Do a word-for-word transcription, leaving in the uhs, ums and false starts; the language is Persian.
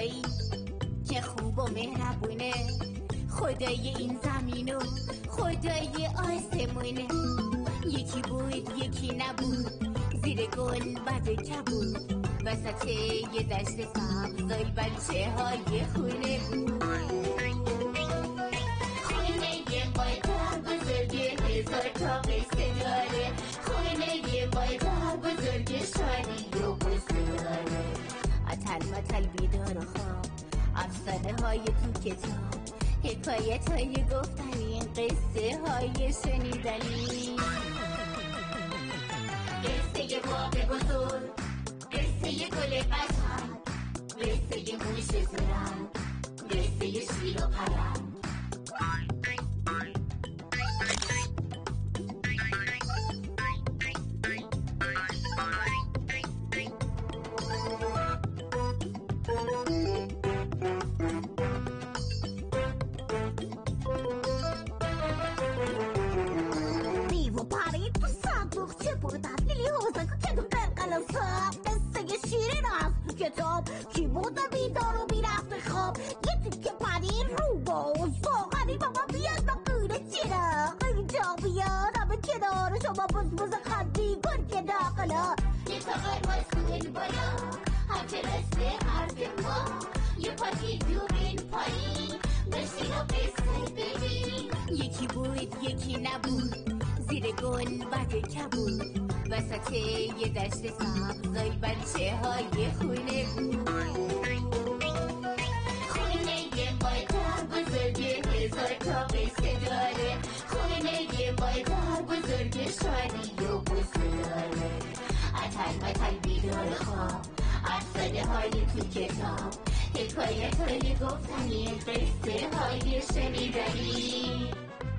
خدایی که خوب و مهربونه، خدای این زمین و خدای آسمونه. یکی بود یکی نبود، زیر گل بد کبود، وسط یه دشت سبزای بچه های خونه بود. خونه یه مادر بزرگه هزار تا قصه داره، خونه یه مادر بزرگه شادی و قصه داره. اتل متل بیدار و خواب، افسانه های تو کتاب، حکایت های گفتنی، قصه های شنیدنی. قصه باغ بزرگ، قصه گل قشنگ، قصه موش زرنگ، قصه شیر و پرنگ. دیو پرید تو صندوقچه پر دستگیری حوزه که تو قلقل سب. قصه شیرین از تو کتاب، کی بوده بیدار و میرفت خواب. یه تیکه پرید رو باز واقعی بابا بیاد با قیره چیره اینجا بیاد همه کنار شما بز بز خندی کن که داخلا. یه تا قرمز کن بالا هرچه رسته حرف ما، یه پاتی دورین پایین بشین و قصه ببین. یکی بود یکی نبود، زیر گل بد کبود، وسط یه دشت سبزای بچه های خونه بود. خونه یه مادر بزرگه هزار تا قصه داره، خونه یه مادر بزرگه شادی و قصه داره. اتل متل بیدار خواب، افسانه های تو کتاب، حکایت های گفتنی، قصه های شنیدنی.